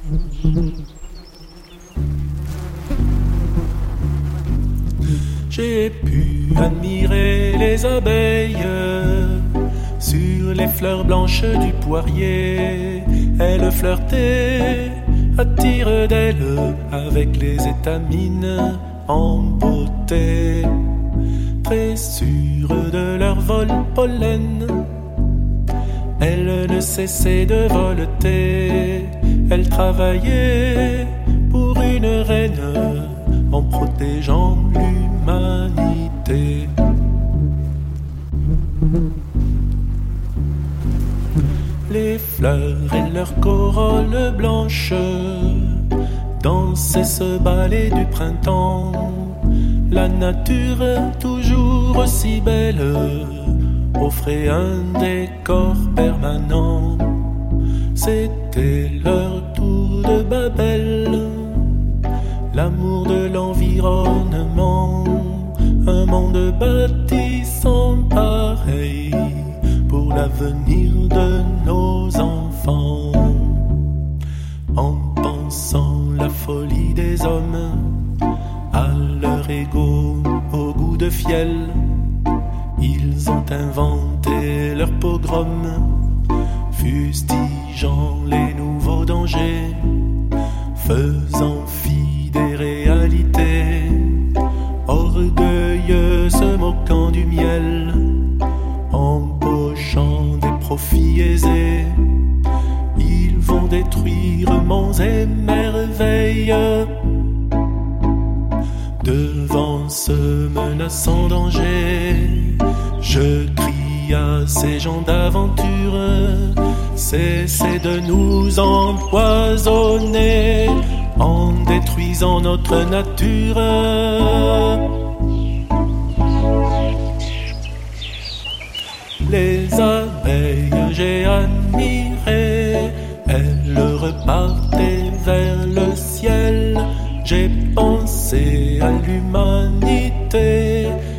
J'ai pu admirer les abeilles sur les fleurs blanches du poirier. Elles flirtaient à tire d'aile avec les étamines en beauté. Très sûres de leur vol pollen, elles ne cessaient de voleter. Elles travaillaient pour une reine en protégeant l'humanité. Les fleurs et leurs corolles blanches dansaient ce ballet du printemps. La nature, toujours aussi belle, offrait un décor permanent. C'était leur tour de Babel, l'amour de l'environnement, un monde bâti sans pareil pour l'avenir de nos enfants. En pensant la folie des hommes, à leur ego, au goût de fiel, ils ont inventé leur pogrom, fustigeant les nouveaux dangers, faisant fi des réalités, orgueilleux se moquant du miel, empochant des profits aisés. Ils vont détruire monts et merveilles. Devant ce menaçant danger, je crie à ces gens d'aventure: cessez de nous empoisonner en détruisant notre nature. Les abeilles j'ai admiré, elles repartaient vers le ciel. J'ai pensé à l'humanité